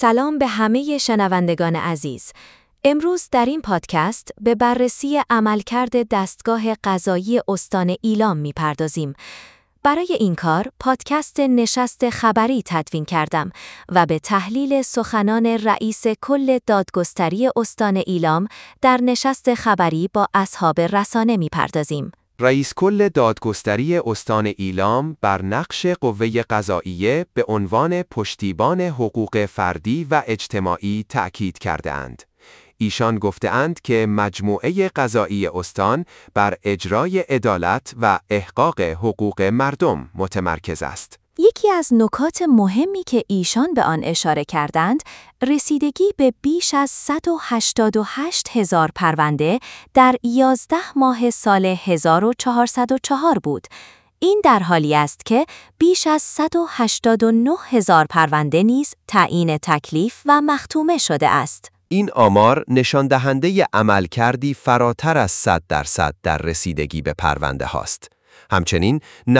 سلام به همه شنوندگان عزیز. امروز در این پادکست به بررسی عملکرد دستگاه قضایی استان ایلام می‌پردازیم. برای این کار پادکست نشست خبری تدوین کردم و به تحلیل سخنان رئیس کل دادگستری استان ایلام در نشست خبری با اصحاب رسانه می‌پردازیم. رئیس کل دادگستری استان ایلام بر نقش قوه قضاییه به عنوان پشتیبان حقوق فردی و اجتماعی تأکید کرده‌اند. ایشان گفته‌اند که مجموعه قضایی استان بر اجرای عدالت و احقاق حقوق مردم متمرکز است. یکی از نکات مهمی که ایشان به آن اشاره کردند، رسیدگی به بیش از 188,000 پرونده در 11 ماه سال 1404 بود. این در حالی است که بیش از 189,000 پرونده نیز تعیین تکلیف و مختومه شده است. این آمار نشان دهنده عملکردی فراتر از 100% در رسیدگی به پرونده هاست. همچنین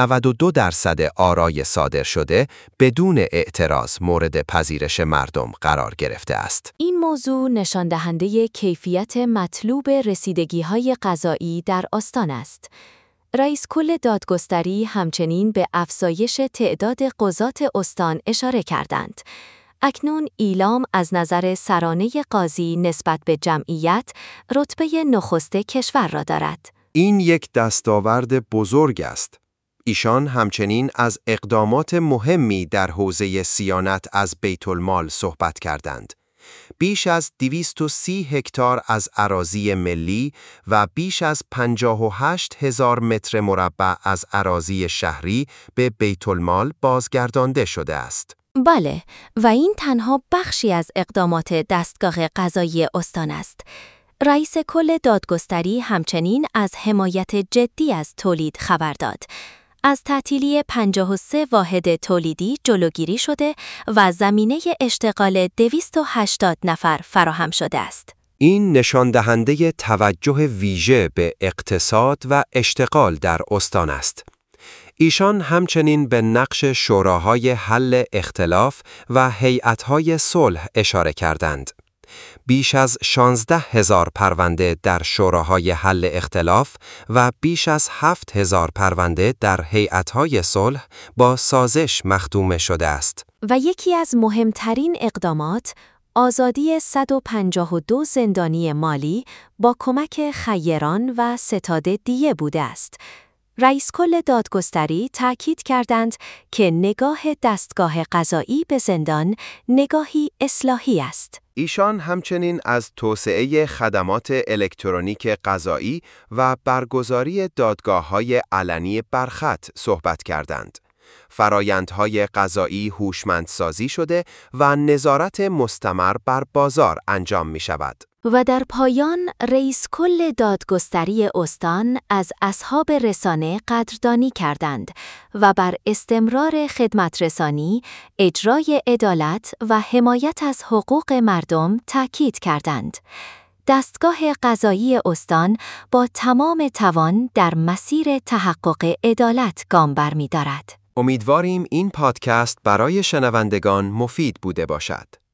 92% آرای صادر شده بدون اعتراض مورد پذیرش مردم قرار گرفته است. این موضوع نشان دهنده کیفیت مطلوب رسیدگی‌های قضایی در استان است. رئیس کل دادگستری همچنین به افزایش تعداد قضات استان اشاره کردند. اکنون ایلام از نظر سرانه قاضی نسبت به جمعیت رتبه نخست کشور را دارد. این یک دستاورد بزرگ است. ایشان همچنین از اقدامات مهمی در حوزه صیانت از بیت المال صحبت کردند. بیش از 230 هکتار از اراضی ملی و بیش از 58,000 متر مربع از اراضی شهری به بیت المال بازگردانده شده است. بله، و این تنها بخشی از اقدامات دستگاه قضایی استان است. رئیس کل دادگستری همچنین از حمایت جدی از تولید خبر داد. از تعطیلی 53 واحد تولیدی جلوگیری شده و زمینه اشتغال 280 نفر فراهم شده است. این نشان دهنده توجه ویژه به اقتصاد و اشتغال در استان است. ایشان همچنین به نقش شوراهای حل اختلاف و هیئت‌های صلح اشاره کردند. بیش از 16,000 پرونده در شوراهای حل اختلاف و بیش از 7,000 پرونده در هیئت‌های صلح با سازش مختومه شده است. و یکی از مهمترین اقدامات، آزادی 152 زندانی مالی با کمک خیران و ستاد دیه بوده است. رئیس کل دادگستری تأکید کردند که نگاه دستگاه قضایی به زندان نگاهی اصلاحی است. ایشان همچنین از توسعه خدمات الکترونیک قضایی و برگزاری دادگاه‌های علنی برخط صحبت کردند. فرایندهای قضایی هوشمندسازی شده و نظارت مستمر بر بازار انجام می‌شود. و در پایان رئیس کل دادگستری استان از اصحاب رسانه قدردانی کردند و بر استمرار خدمت رسانی، اجرای عدالت و حمایت از حقوق مردم تأکید کردند. دستگاه قضایی استان با تمام توان در مسیر تحقق عدالت گام برمی‌دارد. امیدواریم این پادکست برای شنوندگان مفید بوده باشد.